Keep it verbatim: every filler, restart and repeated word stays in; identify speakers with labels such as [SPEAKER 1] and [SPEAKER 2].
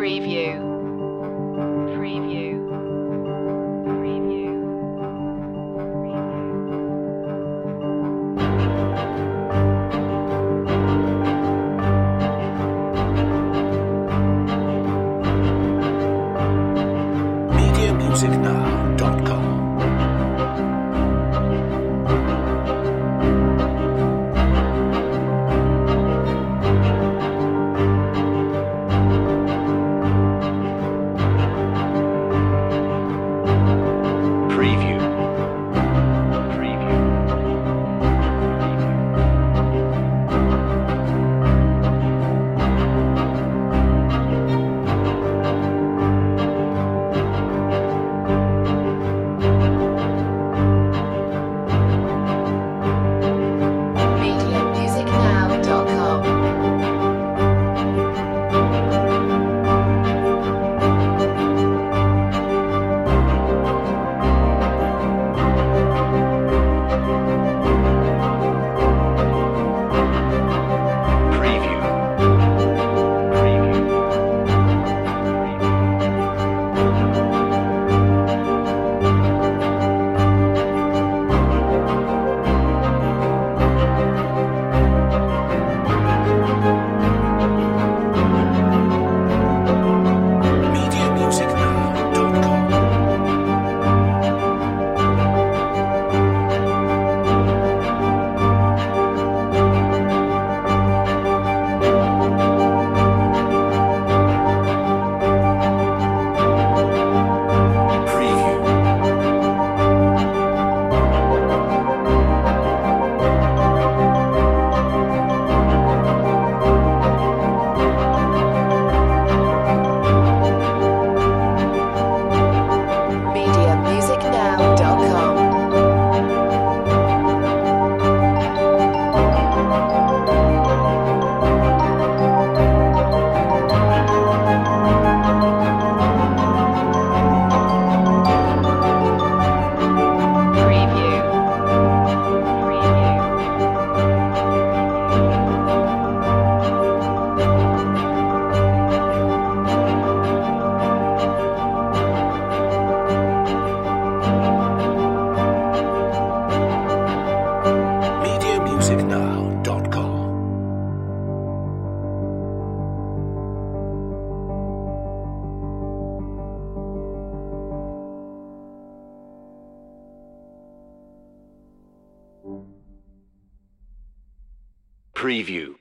[SPEAKER 1] Preview. Preview. Preview.
[SPEAKER 2] media music now dot com. Preview. Preview.
[SPEAKER 1] media music now dot com.
[SPEAKER 2] Preview. Preview. media music now dot com. Preview.
[SPEAKER 1] media music now dot com. Preview. Preview.
[SPEAKER 2] media music now dot com. Preview.